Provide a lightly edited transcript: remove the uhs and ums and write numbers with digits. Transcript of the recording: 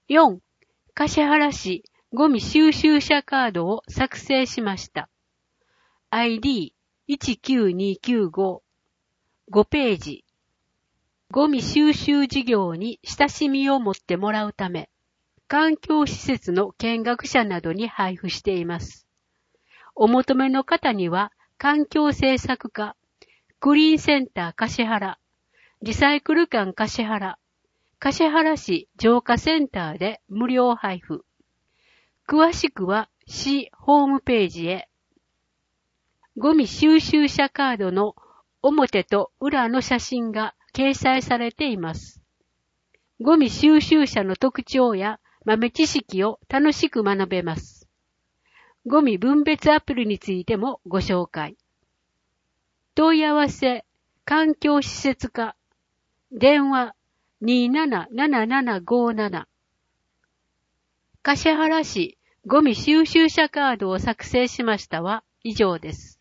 4、橿原市ゴミ収集車カードを作成しました。ID19295、5ページ。ゴミ収集事業に親しみを持ってもらうため、環境施設の見学者などに配布しています。お求めの方には、環境政策課、クリーンセンター橿原、リサイクル館橿原、橿原市浄化センターで無料配布。詳しくは市ホームページへ。ゴミ収集車カードの表と裏の写真が掲載されています。ゴミ収集車の特徴や豆知識を楽しく学べます。ゴミ分別アプリについてもご紹介。問い合わせ、環境施設課、電話277757。橿原市ゴミ収集車カードを作成しましたは以上です。